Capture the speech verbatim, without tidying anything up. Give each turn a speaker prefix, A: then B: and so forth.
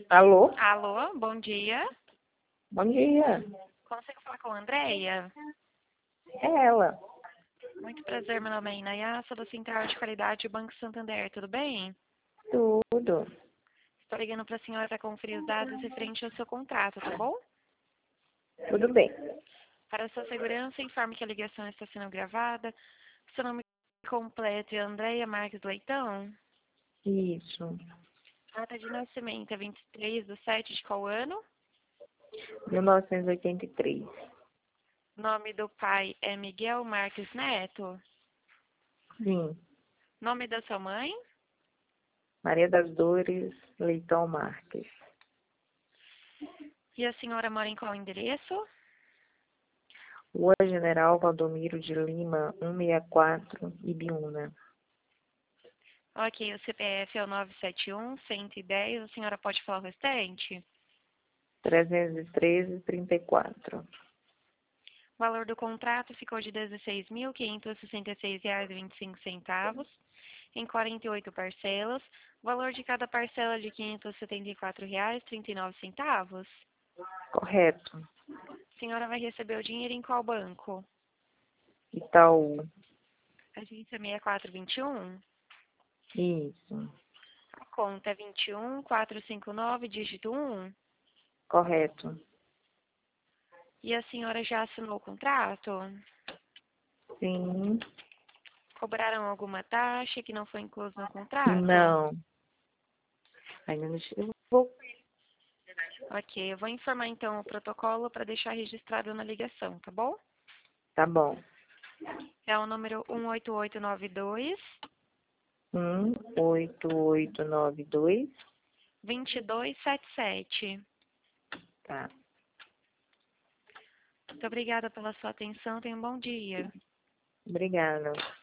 A: Alô?
B: Alô, bom dia.
A: Bom dia.
B: Consigo falar com a Andréia?
A: É ela.
B: Muito prazer, meu nome é Inaya, sou da Central de Qualidade do Banco Santander, tudo bem?
A: Tudo.
B: Estou ligando para a senhora para conferir os dados referentes ao seu contrato, tá bom?
A: Tudo bem.
B: Para sua segurança, informe que a ligação está sendo gravada. Seu nome completo é Andréia Marques Leitão.
A: Isso.
B: Data de nascimento é vinte e três de sete de qual ano?
A: mil novecentos e oitenta e três.
B: Nome do pai é Miguel Marques Neto.
A: Sim.
B: Nome da sua mãe?
A: Maria das Dores Leitão Marques.
B: E a senhora mora em qual endereço?
A: Rua General Valdomiro de Lima, cento e sessenta e quatro, Ibiúna.
B: Ok, o C P F é o nove sete um, cento e dez. A senhora pode falar o restante?
A: trezentos e treze, trinta e quatro.
B: O valor do contrato ficou de dezesseis mil quinhentos e sessenta e seis reais e vinte e cinco centavos em quarenta e oito parcelas. O valor de cada parcela é de quinhentos e setenta e quatro reais e trinta e nove centavos.
A: Correto.
B: A senhora vai receber o dinheiro em qual banco?
A: Itaú.
B: Agência seis quatro dois um.
A: Isso.
B: A conta é vinte e um, quatrocentos e cinquenta e nove, dígito um.
A: Correto.
B: E a senhora já assinou o contrato?
A: Sim.
B: Cobraram alguma taxa que não foi incluso no contrato?
A: Não. Ainda não chegou. Vou-
B: Ok, eu vou informar então o protocolo para deixar registrado na ligação, tá bom?
A: Tá bom.
B: É o número um oito oito nove dois,
A: um oito oito nove dois.
B: dois dois sete sete.
A: Tá.
B: Muito obrigada pela sua atenção, tenha um bom dia.
A: Obrigada.